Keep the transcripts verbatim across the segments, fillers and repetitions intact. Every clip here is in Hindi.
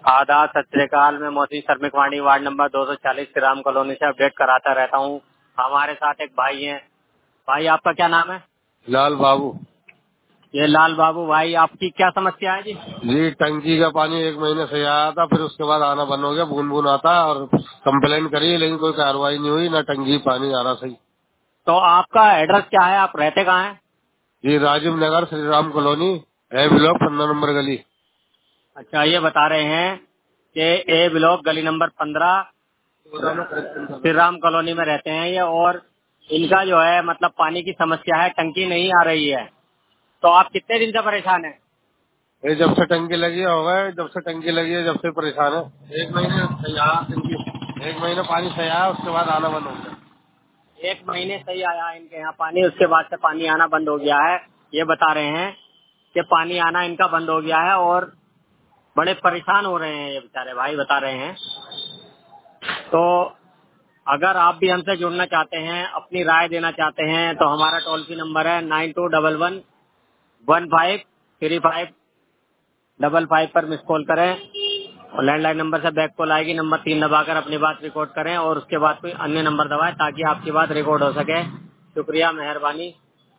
आदाब, सत श्री अकाल। मैं मोहसिन शर्मिक वाणी वार्ड नंबर दो सौ चालीस श्री राम कॉलोनी से अपडेट कराता रहता हूँ। हमारे साथ एक भाई हैं। भाई आपका क्या नाम है? लाल बाबू। ये लाल बाबू भाई, आपकी क्या समस्या है जी? जी, टंकी का पानी एक महीने से आया था, फिर उसके बाद आना बंद हो गया, बूंद बूंद आता और कंप्लेन करी लेकिन कोई कार्रवाई नहीं हुई, ना टंकी पानी आ रहा सही। तो आपका एड्रेस क्या है? आप रहते कहाँ हैं? जी, Rajiv Nagar Shri Ram colony, A block पंद्रह नंबर गली। अच्छा, ये बता रहे हैं कि ए ब्लॉक गली नंबर पंद्रह श्री राम कॉलोनी में रहते हैं ये, और इनका जो है मतलब पानी की समस्या है, टंकी नहीं आ रही है। तो आप कितने दिन से परेशान हैं? ये जब से टंकी लगी है हो गए, जब से टंकी लगी है जब से परेशान है। एक महीने सही आया टंकी, एक महीने पानी सही आया, उसके बाद आना बंद हो गया। एक महीने सही आया इनके यहाँ पानी, उसके बाद से पानी आना बंद हो गया है। ये बता रहे हैं कि पानी आना इनका बंद हो गया है और बड़े परेशान हो रहे हैं ये बेचारे भाई, बता रहे हैं। तो अगर आप भी हमसे जुड़ना चाहते हैं, अपनी राय देना चाहते हैं, तो हमारा टोल फ्री नंबर है nine two double one one five three five double five पर मिस कॉल करें और लैंडलाइन नंबर से बैक कॉल आएगी। नंबर तीन दबाकर अपनी बात रिकॉर्ड करें और उसके बाद कोई अन्य नंबर दबाएं ताकि आपकी बात रिकॉर्ड हो सके। शुक्रिया, मेहरबानी।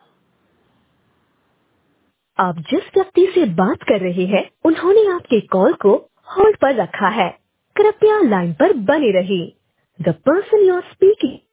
आप जिस व्यक्ति से बात कर रहे हैं उन्होंने आपके कॉल को होल्ड पर रखा है। कृपया लाइन पर बने रहिए। The person you are speaking